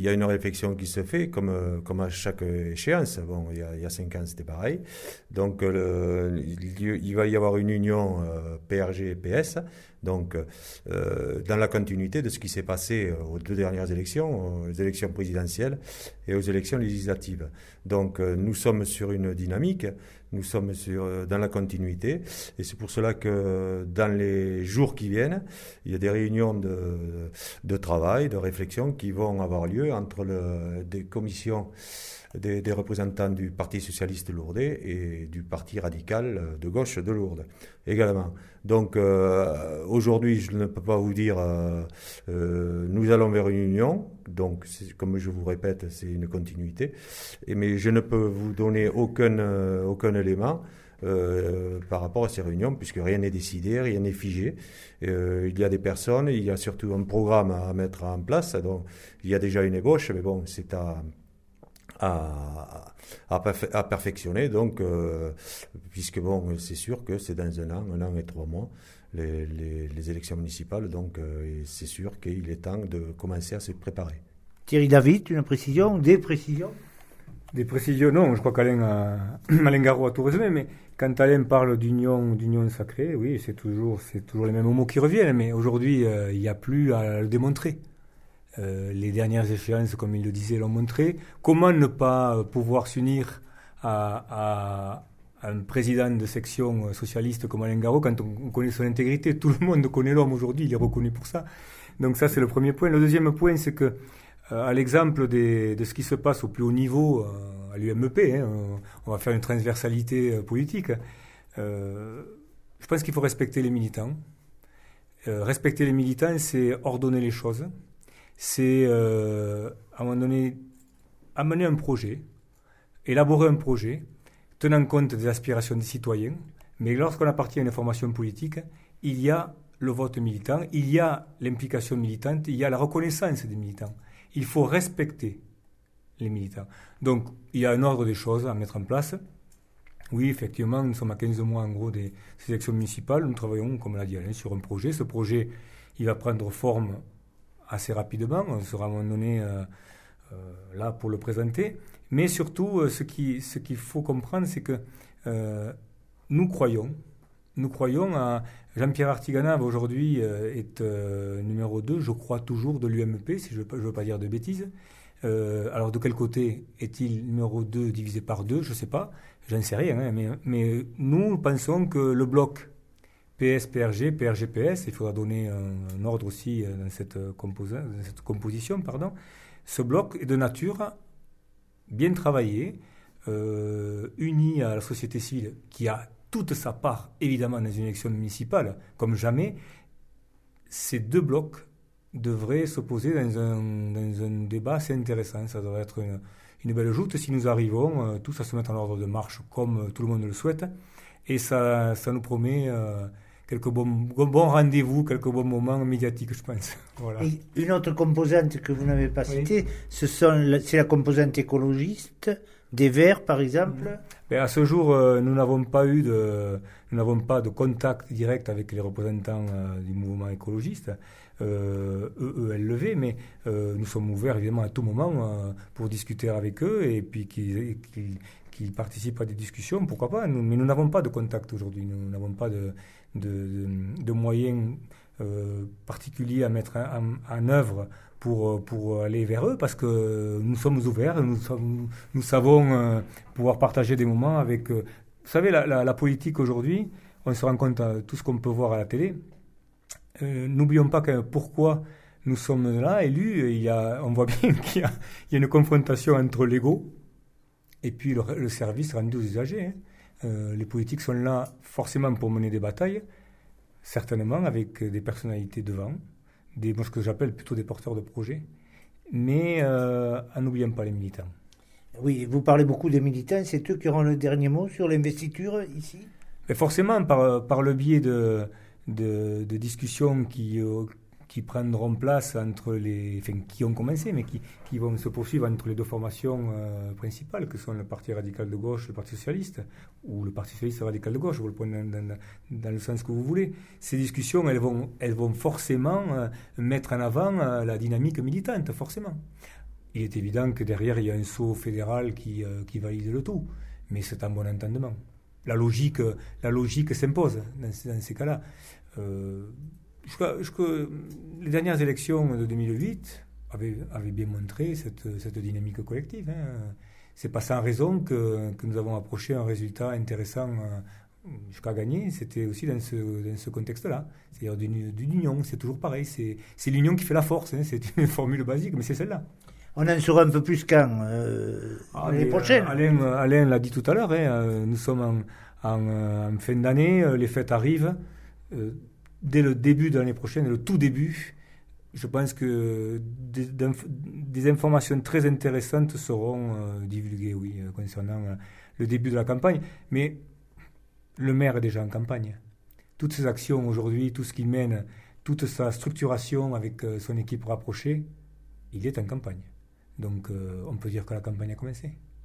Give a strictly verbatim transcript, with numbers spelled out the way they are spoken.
y a une réflexion qui se fait, comme, euh, comme à chaque échéance. Bon, il y a, il y a cinq ans, c'était pareil. Donc, le, il, il va y avoir une union euh, P R G et P S. Donc, euh, dans la continuité de ce qui s'est passé aux deux dernières élections, aux élections présidentielles et aux élections législatives. Donc, euh, nous sommes sur une dynamique, nous sommes sur, dans la continuité, et c'est pour cela que dans les jours qui viennent, il y a des réunions de, de travail, de réflexion qui vont avoir lieu entre le, des commissions Des, des représentants du Parti socialiste lourdais et du Parti radical de gauche de Lourdes également. Donc euh, aujourd'hui, je ne peux pas vous dire, euh, euh, nous allons vers une union, donc comme je vous répète, c'est une continuité, et, mais je ne peux vous donner aucun, euh, aucun élément Euh, par rapport à ces réunions, puisque rien n'est décidé, rien n'est figé. Euh, il y a des personnes, il y a surtout un programme à mettre en place, donc il y a déjà une ébauche, mais bon, c'est à... À, à, à perfectionner, donc, euh, puisque bon, c'est sûr que c'est dans un an, un an et trois mois, les, les, les élections municipales, donc euh, c'est sûr qu'il est temps de commencer à se préparer. Thierry David, une précision, des précisions? Des précisions, non, je crois qu'Alain a, Alain Garot a tout résumé, mais quand Alain parle d'union, d'union sacrée, oui, c'est toujours, c'est toujours les mêmes mots qui reviennent, mais aujourd'hui, euh, il n'y a plus à le démontrer. Euh, les dernières échéances, comme il le disait, l'ont montré. Comment ne pas pouvoir s'unir à, à, à un président de section socialiste comme Alain Garot quand on, on connaît son intégrité? Tout le monde connaît l'homme aujourd'hui, il est reconnu pour ça. Donc ça, c'est le premier point. Le deuxième point, c'est que, euh, à l'exemple des, de ce qui se passe au plus haut niveau, euh, à l'U M P, hein, on, on va faire une transversalité euh, politique, euh, je pense qu'il faut respecter les militants. Euh, respecter les militants, c'est ordonner les choses. C'est, euh, à un moment donné, amener un projet, élaborer un projet, tenant compte des aspirations des citoyens. Mais lorsqu'on appartient à une formation politique, il y a le vote militant, il y a l'implication militante, il y a la reconnaissance des militants. Il faut respecter les militants. Donc, il y a un ordre des choses à mettre en place. Oui, effectivement, nous sommes à quinze mois, en gros, des, des élections municipales. Nous travaillons, comme l'a dit Alain, sur un projet. Ce projet, il va prendre forme assez rapidement, on sera à un moment donné euh, euh, là pour le présenter. Mais surtout, euh, ce, qui, ce qu'il faut comprendre, c'est que euh, nous croyons, nous croyons à Jean-Pierre Artiganave aujourd'hui euh, est euh, numéro deux, je crois toujours, de l'U M P, si je ne veux pas dire de bêtises. Euh, alors de quel côté est-il numéro deux divisé par deux? Je ne sais pas, j'en sais rien, hein, mais, mais nous pensons que le bloc P S, P R G, P R G, P S, il faudra donner un, un ordre aussi dans cette, composa- dans cette composition, pardon. Ce bloc est de nature bien travaillé, euh, uni à la société civile, qui a toute sa part, évidemment, dans une élection municipale, comme jamais. Ces deux blocs devraient s'opposer dans un, dans un débat assez intéressant. Ça devrait être une, une belle joute si nous arrivons euh, tous à se mettre en ordre de marche, comme tout le monde le souhaite. Et ça, ça nous promet... Euh, quelques bons, bons rendez-vous, quelques bons moments médiatiques, je pense. Voilà. Et une autre composante que vous n'avez pas citée, oui. ce sont, c'est la composante écologiste, des Verts, par exemple. Mmh. Mais à ce jour, euh, nous n'avons pas eu de, nous n'avons pas de contact direct avec les représentants euh, du mouvement écologiste, euh, E E L V, mais euh, nous sommes ouverts évidemment à tout moment euh, pour discuter avec eux et puis qu'ils, qu'ils, qu'ils participent à des discussions, pourquoi pas. Nous, mais nous n'avons pas de contact aujourd'hui, nous n'avons pas de De, de, de moyens euh, particuliers à mettre en, en œuvre pour, pour aller vers eux, parce que nous sommes ouverts, nous, nous, nous savons euh, pouvoir partager des moments avec... Euh, vous savez, la, la, la politique aujourd'hui, on se rend compte de tout ce qu'on peut voir à la télé. Euh, n'oublions pas que pourquoi nous sommes là, élus, il y a, on voit bien qu'il y a, il y a une confrontation entre l'ego et puis le, le service rendu aux usagers, hein. Euh, les politiques sont là forcément pour mener des batailles, certainement avec des personnalités devant, des, moi ce que j'appelle plutôt des porteurs de projets, mais euh, en n'oubliant pas les militants. Oui, vous parlez beaucoup des militants, c'est eux qui auront le dernier mot sur l'investiture ici? Mais forcément, par, par le biais de, de, de discussions qui, euh, qui prendront place entre les... Enfin, qui ont commencé, mais qui, qui vont se poursuivre entre les deux formations euh, principales, que sont le Parti radical de gauche et le Parti socialiste, ou le Parti socialiste radical de gauche, vous le prenez dans, dans, dans le sens que vous voulez. Ces discussions, elles vont, elles vont forcément euh, mettre en avant euh, la dynamique militante, forcément. il est évident que derrière, il y a un sceau fédéral qui, euh, qui valide le tout. Mais c'est un bon entendement. La logique, la logique s'impose dans, dans ces cas-là. Euh, je, je, les dernières élections de deux mille huit avaient, avaient bien montré cette, cette dynamique collective. Hein. C'est pas sans raison que, que nous avons approché un résultat intéressant euh, jusqu'à gagner. C'était aussi dans ce, dans ce contexte-là. C'est-à-dire d'une, d'une union. C'est toujours pareil. C'est, c'est l'union qui fait la force. Hein. C'est une formule basique, mais c'est celle-là. On en saura un peu plus quand euh, ah, l'année prochaine. Euh, Alain, Alain l'a dit tout à l'heure, hein, nous sommes en, en, en fin d'année, les fêtes arrivent. Euh, dès le début de l'année prochaine, le tout début, je pense que des, des informations très intéressantes seront euh, divulguées, oui, concernant euh, le début de la campagne. Mais le maire est déjà en campagne. Toutes ses actions aujourd'hui, tout ce qu'il mène, toute sa structuration avec euh, son équipe rapprochée, il est en campagne. Donc, euh, on peut dire que la campagne a commencé.